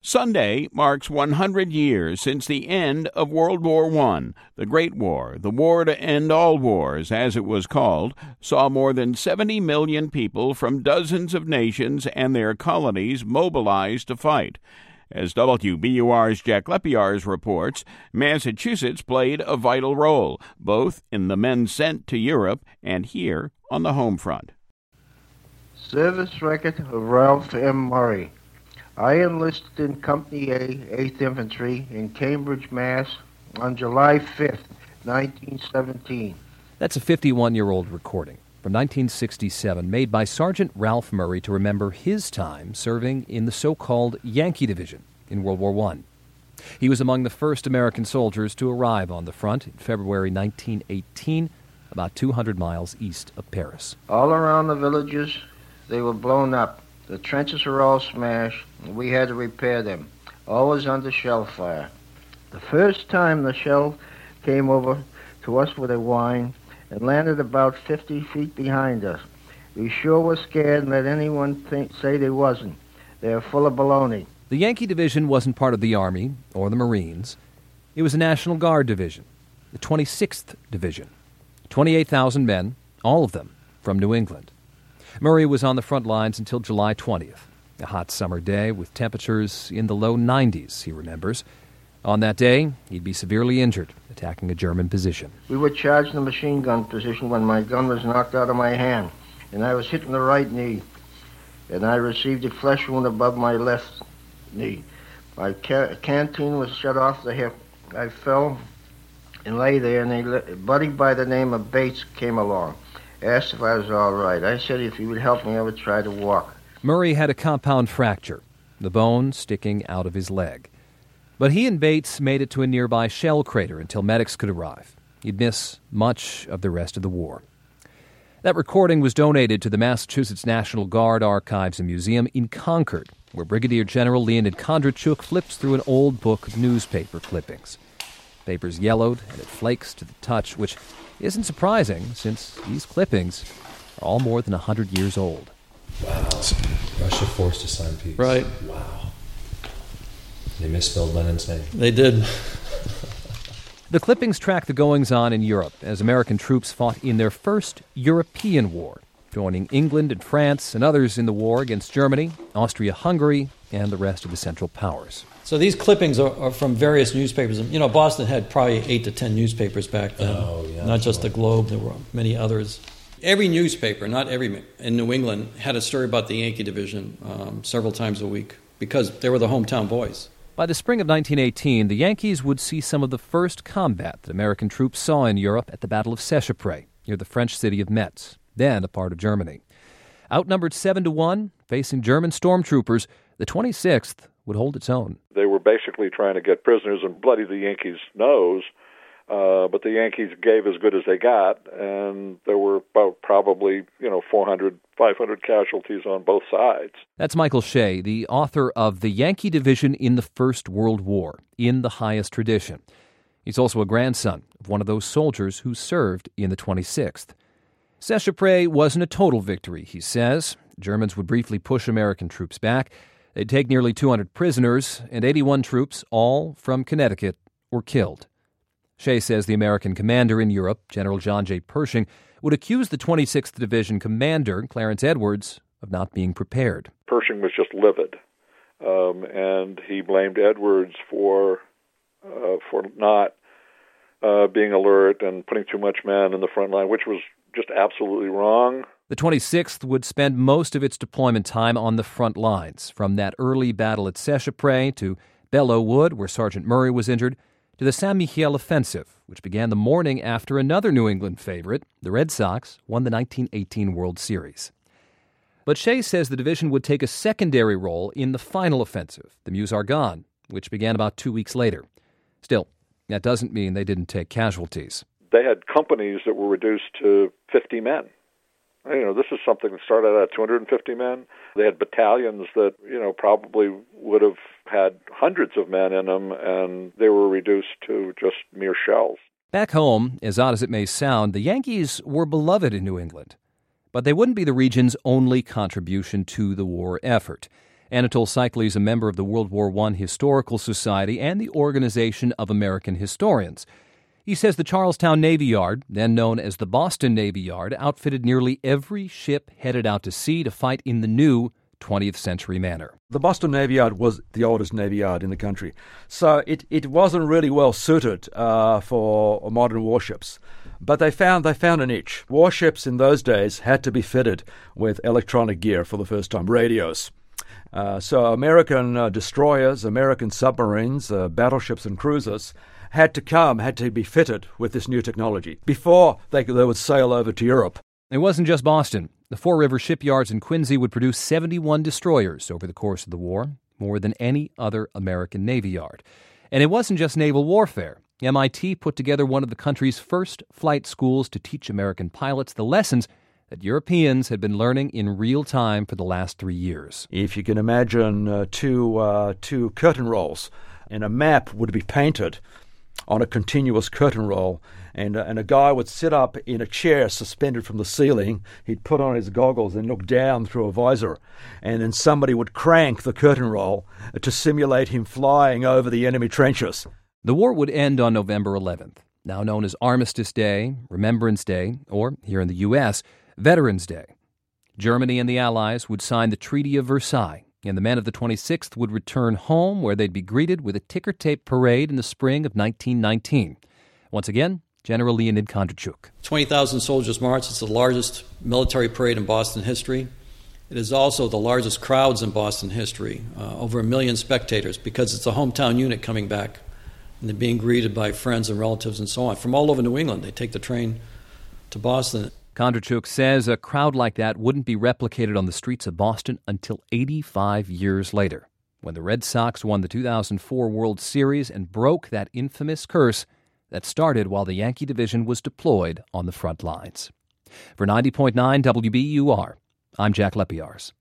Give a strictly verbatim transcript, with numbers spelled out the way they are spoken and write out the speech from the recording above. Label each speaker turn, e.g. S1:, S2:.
S1: Sunday marks one hundred years since the end of World War One. The Great War, the war to end all wars, as it was called, saw more than seventy million people from dozens of nations and their colonies mobilized to fight. As W B U R's Jack Lepiarz reports, Massachusetts played a vital role, both in the men sent to Europe and here on the home front.
S2: Service record of Ralph M. Murray. I enlisted in Company A, eighth Infantry, in Cambridge, Mass. on July fifth, nineteen seventeen.
S3: That's a fifty-one-year-old recording from nineteen sixty-seven made by Sergeant Ralph Murray to remember his time serving in the so-called Yankee Division in World War One. He was among the first American soldiers to arrive on the front in February nineteen eighteen, about two hundred miles east of Paris.
S2: All around the villages, they were blown up. The trenches were all smashed, and we had to repair them, always under shell fire. The first time the shell came over to us with a whine and landed about fifty feet behind us. We sure were scared and let anyone think, say they wasn't. They were full of baloney.
S3: The Yankee Division wasn't part of the Army or the Marines. It was a National Guard division, the twenty-sixth Division. twenty-eight thousand men, all of them from New England. Murray was on the front lines until July twentieth, a hot summer day with temperatures in the low nineties, he remembers. On that day, he'd be severely injured, attacking a German position.
S2: We were charging the machine gun position when my gun was knocked out of my hand, and I was hitting the right knee, and I received a flesh wound above my left knee. My ca- canteen was shut off the hip. I fell and lay there, and a buddy by the name of Bates came along, asked if I was all right. I said if he would help me, I would try to walk.
S3: Murray had a compound fracture, the bone sticking out of his leg. But he and Bates made it to a nearby shell crater until medics could arrive. He'd miss much of the rest of the war. That recording was donated to the Massachusetts National Guard Archives and Museum in Concord, where Brigadier General Leonid Kondrachuk flips through an old book of newspaper clippings. Paper's yellowed and it flakes to the touch, which isn't surprising since these clippings are all more than one hundred years old.
S4: Wow. Russia forced to sign peace.
S5: Right.
S4: Wow. They misspelled Lenin's name.
S5: They did.
S3: The clippings track the goings-on in Europe as American troops fought in their first European war, joining England and France and others in the war against Germany, Austria-Hungary, and the rest of the Central Powers.
S5: So these clippings are, are from various newspapers. You know, Boston had probably eight to ten newspapers back then.
S4: Oh, yeah.
S5: Not just the Globe, there were many others. Every newspaper, not every, in New England, had a story about the Yankee Division um, several times a week because they were the hometown boys.
S3: By the spring of nineteen eighteen, the Yankees would see some of the first combat that American troops saw in Europe at the Battle of Seicheprey, near the French city of Metz, then a part of Germany. Outnumbered seven to one, facing German stormtroopers, the twenty-sixth would hold its own.
S6: They were basically trying to get prisoners and bloody the Yankees' nose, uh, but the Yankees gave as good as they got, and there were about probably, you know, four hundred, five hundred casualties on both sides.
S3: That's Michael Shea, the author of The Yankee Division in the First World War, in the Highest Tradition. He's also a grandson of one of those soldiers who served in the twenty-sixth. Seicheprey wasn't a total victory, he says. Germans would briefly push American troops back. They'd take nearly two hundred prisoners, and eighty-one troops, all from Connecticut, were killed. Shea says the American commander in Europe, General John J. Pershing, would accuse the twenty-sixth Division commander, Clarence Edwards, of not being prepared.
S6: Pershing was just livid, um, and he blamed Edwards for uh, for not uh, being alert and putting too much men in the front line, which was just absolutely wrong.
S3: The twenty-sixth would spend most of its deployment time on the front lines, from that early battle at Seicheprey to Belleau Wood, where Sergeant Murray was injured, to the Saint-Mihiel offensive, which began the morning after another New England favorite, the Red Sox, won the nineteen eighteen World Series. But Shea says the division would take a secondary role in the final offensive, the Meuse-Argonne, which began about two weeks later. Still, that doesn't mean they didn't take casualties.
S6: They had companies that were reduced to fifty men. You know, this is something that started out at two hundred fifty men. They had battalions that, you know, probably would have had hundreds of men in them, and they were reduced to just mere shells.
S3: Back home, as odd as it may sound, the Yankees were beloved in New England. But they wouldn't be the region's only contribution to the war effort. Anatole Cycli is a member of the World War One Historical Society and the Organization of American Historians. He says the Charlestown Navy Yard, then known as the Boston Navy Yard, outfitted nearly every ship headed out to sea to fight in the new twentieth century manner.
S7: The Boston Navy Yard was the oldest Navy Yard in the country, so it, it wasn't really well suited uh, for modern warships. But they found they found a niche. Warships in those days had to be fitted with electronic gear for the first time, radios. Uh, so American uh, destroyers, American submarines, uh, battleships and cruisers had to come, had to be fitted with this new technology before they, they would sail over to Europe.
S3: It wasn't just Boston. The Four River shipyards in Quincy would produce seventy-one destroyers over the course of the war, more than any other American Navy yard. And it wasn't just naval warfare. M I T put together one of the country's first flight schools to teach American pilots the lessons that Europeans had been learning in real time for the last three years.
S7: If you can imagine uh, two, uh, two curtain rolls, and a map would be painted on a continuous curtain roll, and, uh, and a guy would sit up in a chair suspended from the ceiling. He'd put on his goggles and look down through a visor, and then somebody would crank the curtain roll to simulate him flying over the enemy trenches.
S3: The war would end on November eleventh, now known as Armistice Day, Remembrance Day, or, here in the U S, Veterans Day. Germany and the Allies would sign the Treaty of Versailles, and the men of the twenty-sixth would return home, where they'd be greeted with a ticker-tape parade in the spring of nineteen nineteen. Once again, General Leonid Kondratyuk.
S5: twenty thousand soldiers march. It's the largest military parade in Boston history. It is also the largest crowds in Boston history, uh, over a million spectators, because it's a hometown unit coming back, and they're being greeted by friends and relatives and so on. From all over New England, they take the train to Boston.
S3: Kondratyuk says a crowd like that wouldn't be replicated on the streets of Boston until eighty-five years later, when the Red Sox won the two thousand four World Series and broke that infamous curse that started while the Yankee division was deployed on the front lines. For ninety point nine W B U R, I'm Jack Lepiarz.